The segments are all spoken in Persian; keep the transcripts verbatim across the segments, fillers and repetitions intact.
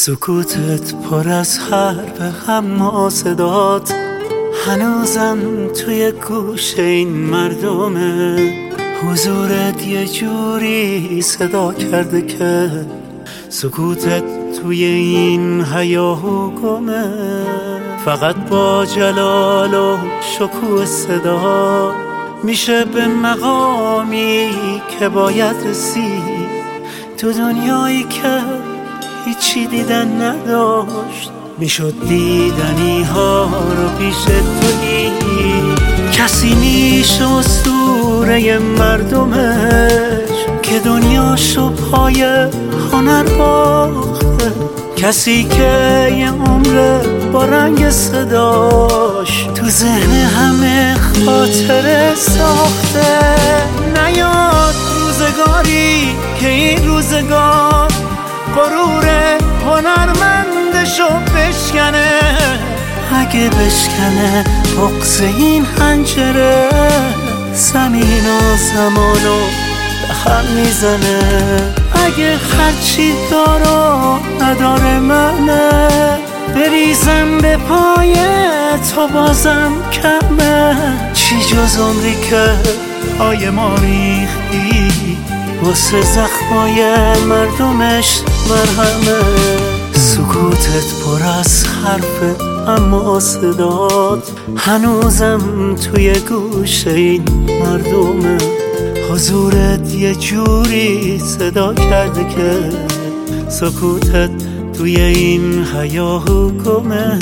سکوتت پر از حرف اما صدات هنوزم توی گوش این مردمه. حضورت یه جوری صدا کرده که سکوتت توی این هیاهو گمه. فقط با جلال و شکوه صدا میشه به مقامی که باید رسید تو دنیایی که هیچی دیدن نداشت. میشد دیدنی ها رو پیش تویی. کسی میشه اسطوره مردمش که دنیاشو پای هنر باخته. کسی که یه عمر با رنگ صداش تو ذهن همه خاطره ساخته. نیاد روزگاری که این روزگار غرور هنرمندشو بشکنه. اگه بشکنه بغض این حنجره زمین و زمانو به هم میزنه. اگه هرچی دارو نداره منه بریزم به پای تو بازم کمه. چی جز عمری که پای ما ریختی واسه زخمای مردمش مرهمه. سکوتت پر از حرف اما صدات هنوزم توی گوش این مردمه. حضورت یه جوری صدا کرده که سکوتت توی این هیاهو گمه.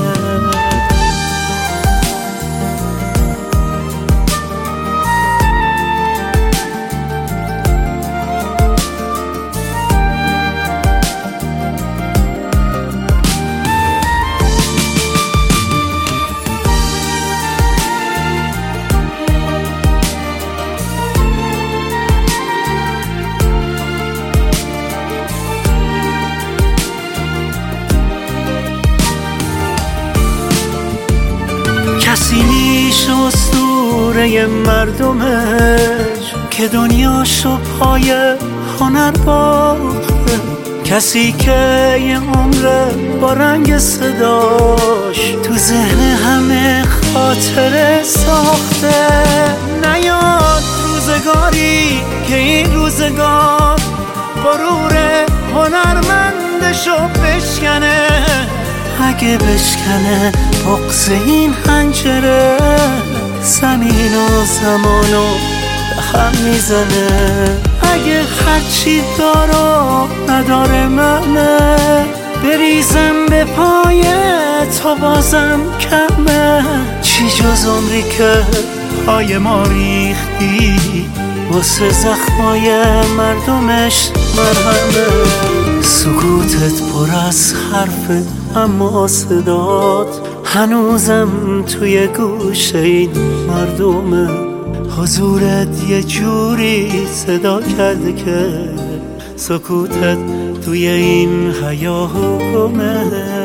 کسی میشه اسطوره مردمش که دنیاشو پای هنر باخته. کسی که یه عمر با رنگ صداش تو ذهن همه خاطره ساخته. نیاد روزگاری که این روزگار غرور هنرمندشو بشکنه. اگه بشکنه بغض این حنجره زمین و زمانو به هم میزنه. اگه هرچی دارو نداره منه بریزم به پای تو بازم کمه. چی جز عمری که پای ما ریختی واسه زخمای مردمش مرهمه. سکوتت پر از حرف اما صدات هنوزم توی گوش این مردمه. حضورت یه جوری صدا کرده که سکوتت توی این هیاهو گمه.